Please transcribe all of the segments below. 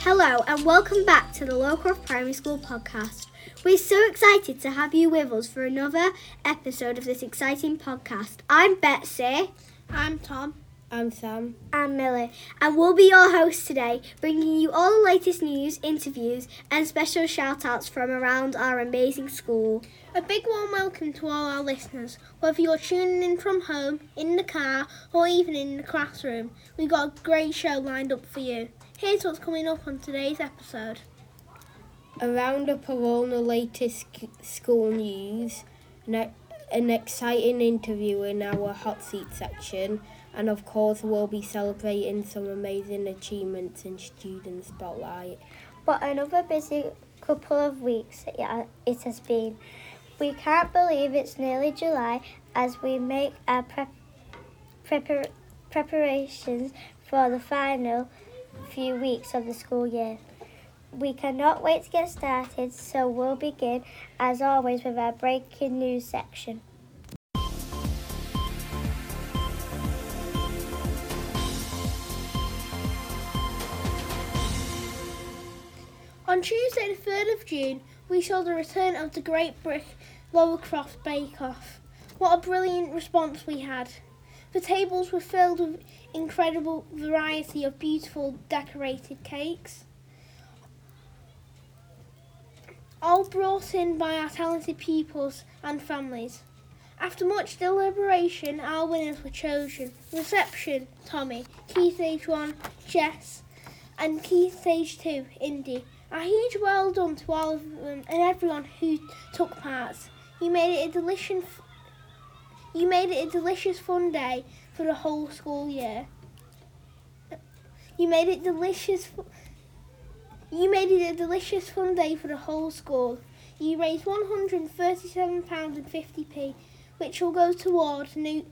Hello and welcome back to the Lowcroft Primary School podcast. We're so excited to have you with us for another episode of this exciting podcast. I'm Betsy. I'm Tom. I'm Sam. I'm Millie. And we'll be your hosts today, bringing you all the latest news, interviews and special shout-outs from around our amazing school. A big warm welcome to all our listeners. Whether you're tuning in from home, in the car or even in the classroom, we've got a great show lined up for you. Here's what's coming up on today's episode. A roundup of all the latest school news, an exciting interview in our hot seat section, and of course we'll be celebrating some amazing achievements in Student Spotlight. What another busy couple of weeks it has been. We can't believe it's nearly July as we make our preparations for the final few weeks of the school year. We cannot wait to get started, so we'll begin, as always, with our breaking news section. On Tuesday the 3rd of June, we saw the return of the Great Brick Lowcroft Bake Off. What a brilliant response we had. The tables were filled with incredible variety of beautiful decorated cakes, all brought in by our talented pupils and families. After much deliberation, our winners were chosen. Reception, Tommy. Key Stage 1, Jess. And Key Stage 2, Indy. A huge well done to all of them and everyone who took part. You made it a delicious fun day for the whole school year. You made it a delicious fun day for the whole school. You raised £137.50, which will go towards new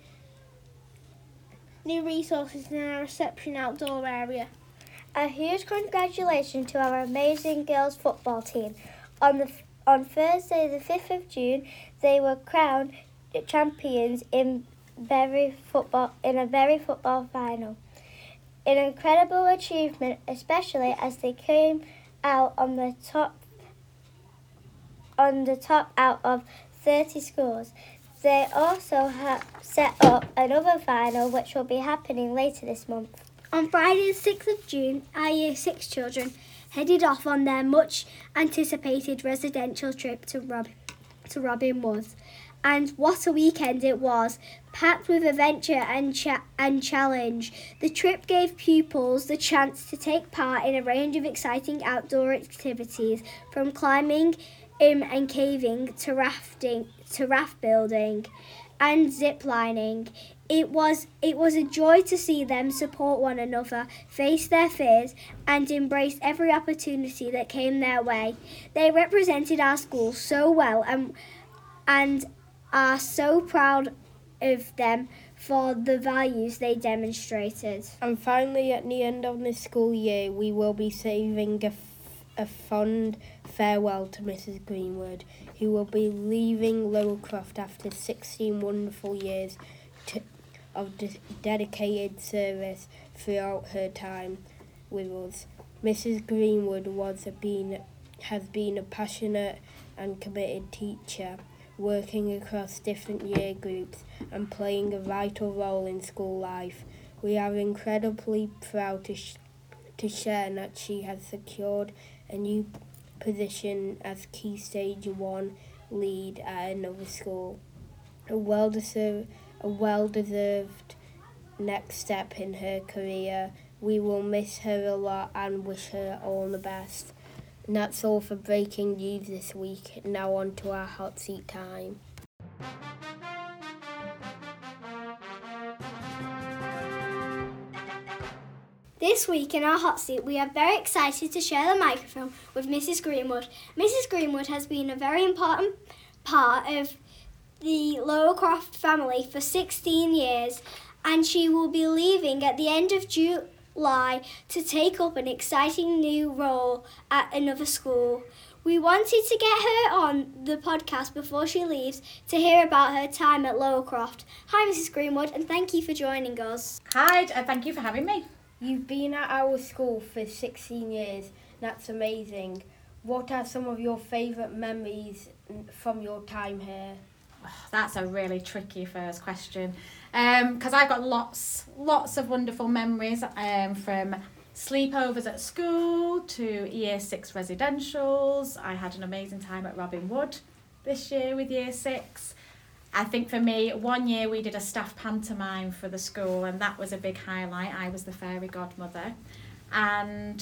resources in our reception outdoor area. A huge congratulations to our amazing girls football team. On Thursday the 5th of June, they were crowned champions in a very football final. An incredible achievement, especially as they came out on the top out of 30 schools. They also have set up another final which will be happening later this month. On Friday the 6th of June, our Year 6 children headed off on their much anticipated residential trip to Robin Woods. And what a weekend it was, packed with adventure and challenge. The trip gave pupils the chance to take part in a range of exciting outdoor activities, from climbing and caving to raft building and zip lining. It was a joy to see them support one another, face their fears, and embrace every opportunity that came their way. They represented our school so well and are so proud of them for the values they demonstrated. And finally, at the end of the school year, we will be saving a fond farewell to Mrs. Greenwood, who will be leaving Lowcroft after 16 wonderful years of dedicated service throughout her time with us. Mrs. Greenwood has been a passionate and committed teacher, working across different year groups and playing a vital role in school life. We are incredibly proud to share that she has secured a new position as Key Stage 1 lead at another school. A well-deserved next step in her career. We will miss her a lot and wish her all the best. And that's all for breaking news this week. Now on to our hot seat time. This week in our hot seat, we are very excited to share the microphone with Mrs. Greenwood. Mrs. Greenwood has been a very important part of the Lowcroft family for 16 years, and she will be leaving at the end of July to take up an exciting new role at another school. We wanted to get her on the podcast before she leaves to hear about her time at Lowcroft. Hi, Mrs. Greenwood, and thank you for joining us. Hi, thank you for having me. You've been at our school for 16 years. That's amazing. What are some of your favourite memories from your time here? That's a really tricky first question, because I've got lots of wonderful memories from sleepovers at school to Year 6 residentials. I had an amazing time at Robin Wood this year with Year 6. I think for me, one year we did a staff pantomime for the school, and that was a big highlight. I was the fairy godmother. And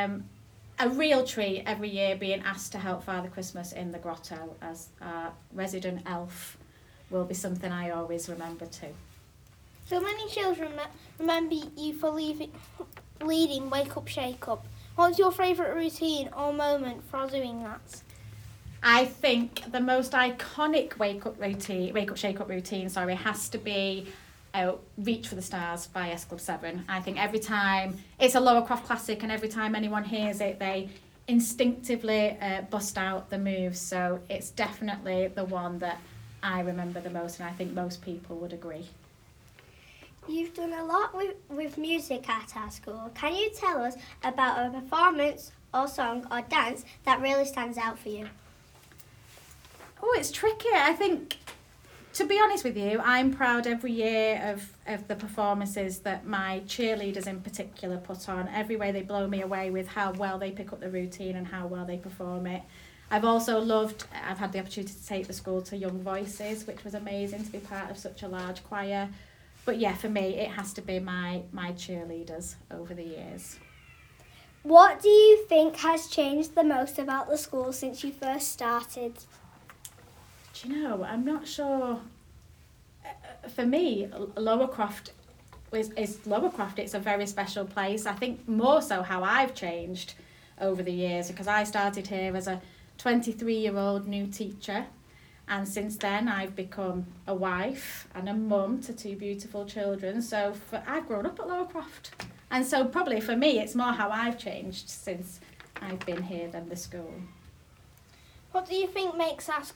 a real treat every year being asked to help Father Christmas in the grotto as our resident elf will be something I always remember too. So many children remember you for leading Wake Up Shake Up. What's your favourite routine or moment for doing that? I think the most iconic Wake Up Shake Up routine, has to be Reach for the Stars by S Club 7. I think every time, it's a Lower Croft classic, and every time anyone hears it, they instinctively bust out the moves. So it's definitely the one that I remember the most, and I think most people would agree. You've done a lot with music at our school. Can you tell us about a performance or song or dance that really stands out for you? Oh, it's tricky. I think, to be honest with you, I'm proud every year of the performances that my cheerleaders in particular put on. Every way they blow me away with how well they pick up the routine and how well they perform it. I've had the opportunity to take the school to Young Voices, which was amazing to be part of such a large choir. But yeah, for me, it has to be my cheerleaders over the years. What do you think has changed the most about the school since you first started? Do you know, I'm not sure. For me, Lower Croft is Lower Croft. It's a very special place. I think more so how I've changed over the years, because I started here as a 23-year-old new teacher, and since then I've become a wife and a mum to 2 beautiful children. So I've grown up at Lower Croft, and so probably for me it's more how I've changed since I've been here than the school. What do you think makes